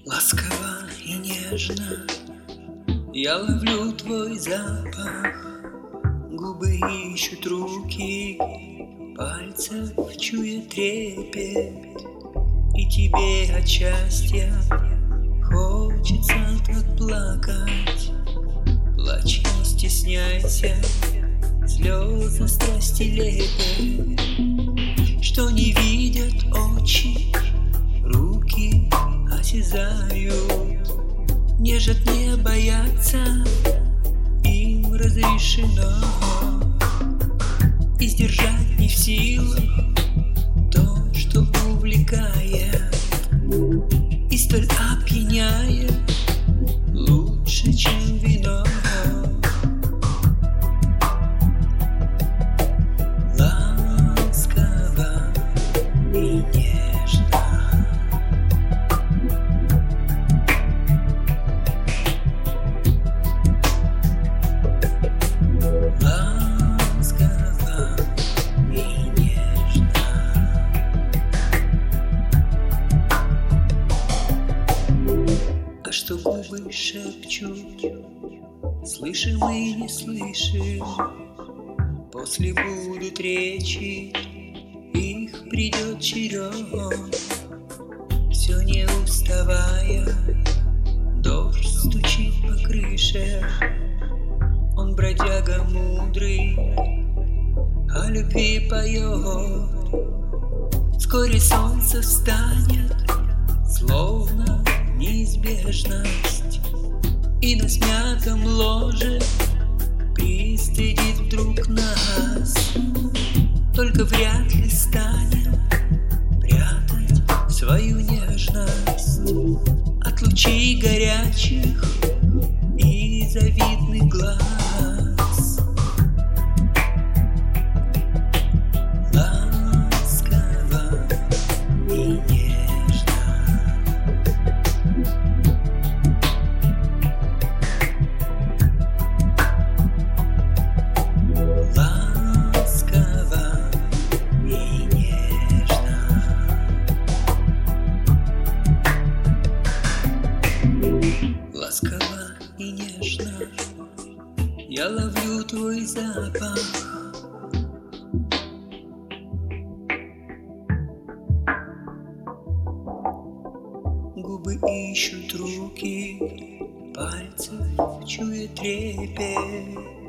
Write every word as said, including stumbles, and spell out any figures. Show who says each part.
Speaker 1: Ласково и нежно я ловлю твой запах. Губы ищут руки, пальцев чует трепет. И тебе от счастья хочется так плакать. Плачь, не стесняйся, слезы страсти лепят, что не видят очи, руки осязают. Нежат, не боятся, им разрешено, и сдержать не в силах то, что увлекает и столь опьяняет, лучше, чем вино. Ласково и нежно Ласково и нежно. А что губы шепчут, слышим и не слышим, после будут речи, их придет черед. Все не уставая, дождь стучит по крыше. Он бродяга мудрый, о любви поет. Вскоре солнце встанет, словно неизбежность, и на смятом ложе пристыдит вдруг нас. Только вряд ли станем прятать свою нежность от лучей горячих и завидных глаз. Ласково и нежно. Ласково и нежно. Ласково и нежно я ловлю твой запах. Губы ищут руки, пальцев чует трепет.